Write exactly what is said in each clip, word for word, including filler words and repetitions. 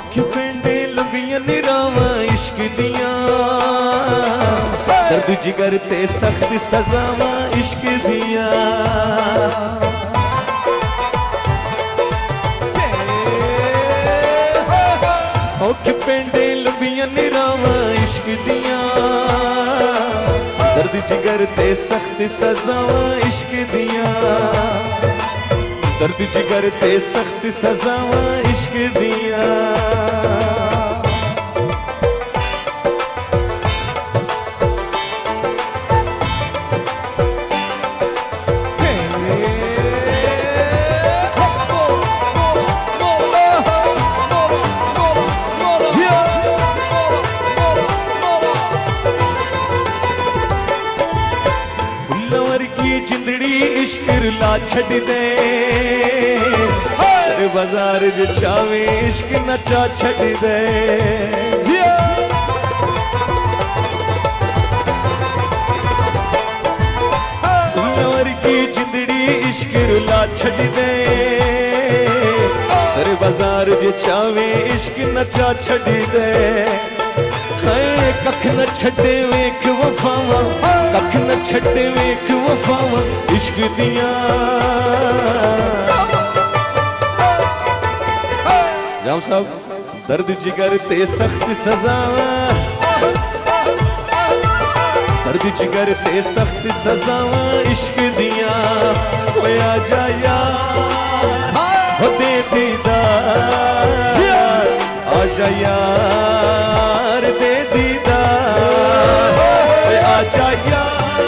औखे पेंडे लंबियां निरावां इश्क दियां, दर्द जिगर ते सख्त सजावां इश्क दियां। औखे पेंडे लंबियां निरावां इश्क दियां, दर्द जिगर ते सख्त सजावां इश्क दियां, दर्द जिगर ते सख्त सजावां इश्क दियां। जिंदड़ी इश्क रुला छड़ दे, सर बाजार जो चावे इश्क नचा छड़ दे। फुल्लवर की जिंदड़ी इश्क रुला छड़ दे, सर बाजार जो चावे इश्क नचा छड़ दे। कख न छड़े वेख वफावां, कख न छड़े वेख वफावां इश्क दियां। जाम साहब दर्द जिगर ते सख्त सजावां, दर्द जिगर ते सख्त सजावां इश्क दियां। ओए आजा यार हो दे दीदार, आजा यार दे दीदार, आजा यार।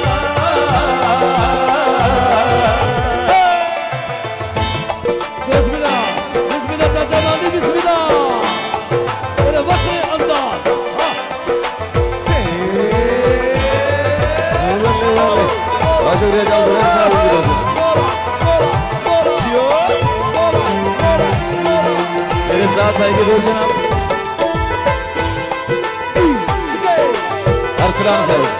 बिस्मिल्लाह बिस्मिल्लाह दादानी बिस्मिल्लाह, मेरे वक्त अंदाज बहुत शुक्रिया जाओ मेरे साथ आएंगे दोस्त जनाब अरसलान साहब।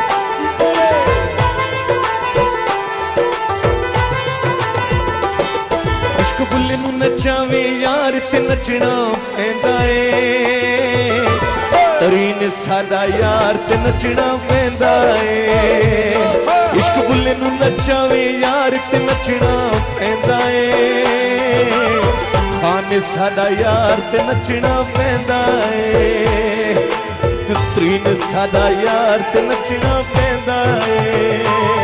इश्क बुल्ले नू नचावे यार ते नचना पैंदा ए, तरीन सादा यार ते नचना पैंदा ए। इश्क बुल्ले नू नचावे यार ते नचना पैंदा ए, खाने सादा यार ते नचना पैंदा ए। तरीन सादा यार ते नचना पैंदा ए।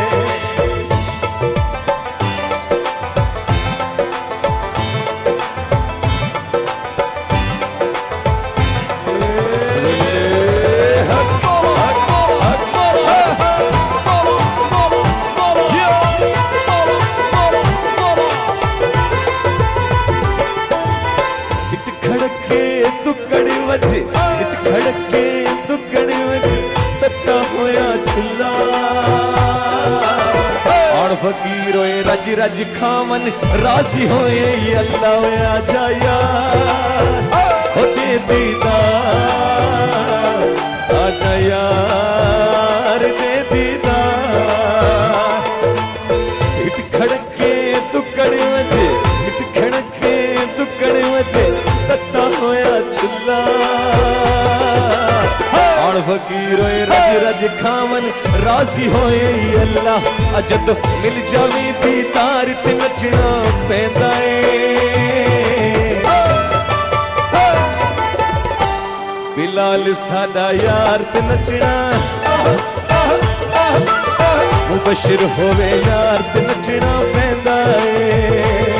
फकीर होए रज रज खावन राजी होए अल्लाह होए आजा यार हो दे दीदार, आजा यार दे दीदार। इट खड़के दुकड़ वजे, इट खड़के दुकड़ वजे तत्ता होया छुल्ला। फकीर होए रज रज खावन राजी होए अल्लाह, अजद मिल जावे दीदार ते नचना पैंदा ए। बिलाल सादा यार ते नचना, मुबशिर होवे यार ते नचना पैंदा ए।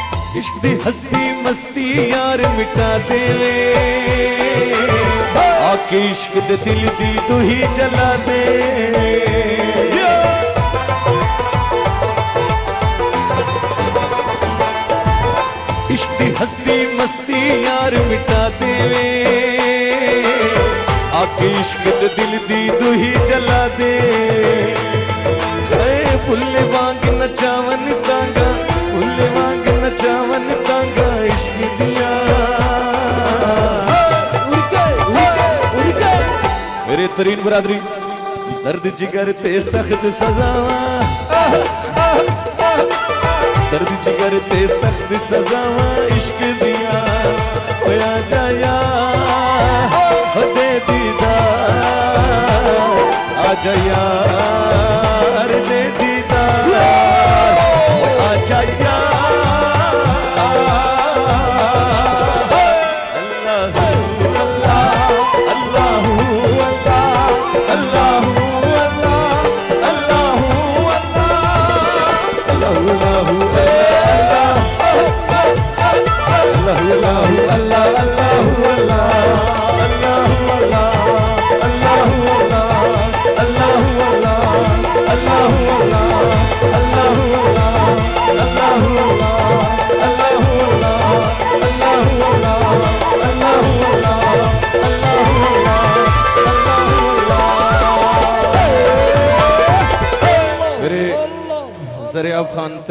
हस्ती मस्ती यार मिटा देवे, आग आके इश्क दे दिल दी तू ही जला दे। इश्क दी हस्ती मस्ती यार मिटा देवे, आके इश्क दे दिल दी तू ही जला दे। फुल्ले वांग नचावन तांगा, फुल्ले वांग नचावन तांगा इश्क दिया। मेरे तरीन बरादरी दर्द जिगर ते सख्त सजावा, दर्द जिगर ते सख्त सजावा इश्क दिया। होया जाया हो दे दीदार, आ जाया दे दीदार, आ जाया। ज़रिया खान